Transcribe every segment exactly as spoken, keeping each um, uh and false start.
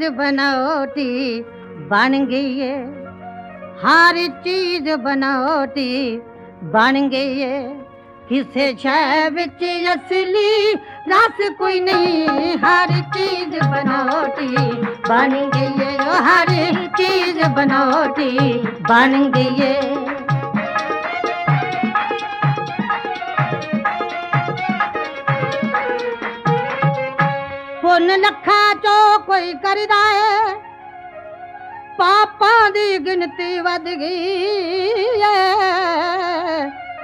बनावटी बन गई है, हर चीज बनावटी बन गई है। किसे शय विच असली रस कोई नहीं, हर चीज बनावटी बन गई है, ओ हर चीज बनावटी बन गई है। पुन लखा चो कोई करदा है, पापां दी गिनती वध गई है।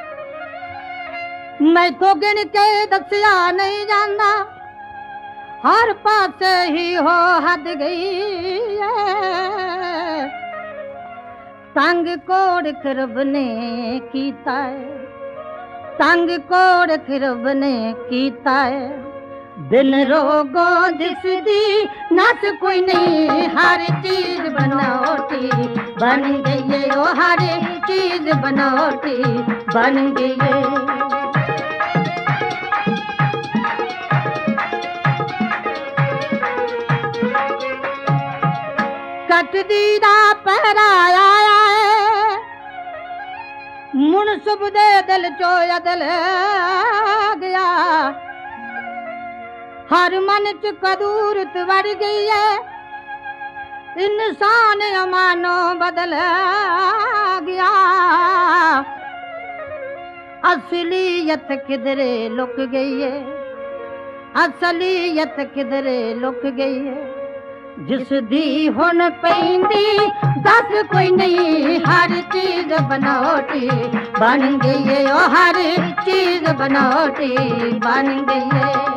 मैं तो गिन के दसिया नहीं जाना, हर पासे ही हो हद गई है। तंग कोड़ रब ने कीता है, तंग कोड़ रब ने कीता है। दिन रोगों दिसदी नस कोई नहीं, हर चीज बनावटी बन गई है, ओ हर चीज बनावटी बन गई है। कटदी दा पहराया है, मुनसब दे दिल चो अदल गया। हर मन च कदूरत वड़ गई है, इंसान अमानो बदल गया। असलियत किधरे लुक गई है, असलियत किधरे लुक गई है। जिस दी हुन पैंदी दस कोई नहीं, हर चीज बनावटी बन गई है, ओ हर चीज बनावटी बन गई है।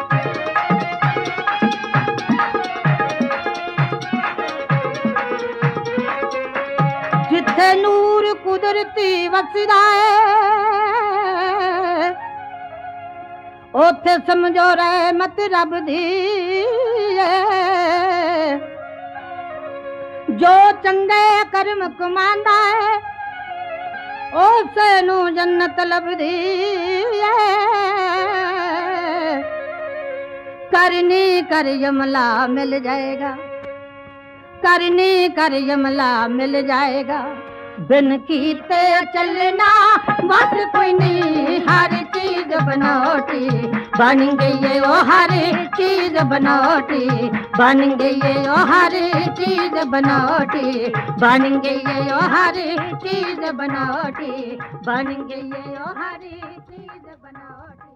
जिथे नूर कुदरती वसदा है, ओथे समझो रहमत रब दी है। जो चंगे कर्म कमांदा है, उसे नू जन्नत लभदी है। करनी कर यमला मिल जाएगा, करनी कर यमला मिल जाएगा। बिन कीते चलना बस कोई नहीं, हर चीज बनावटी बन गई है, ओ हर चीज बनावटी बन गई है, ओ हर चीज बनावटी बन गई है, ओ हर चीज बनावटी बन गई है, ओ हर चीज बनावटी।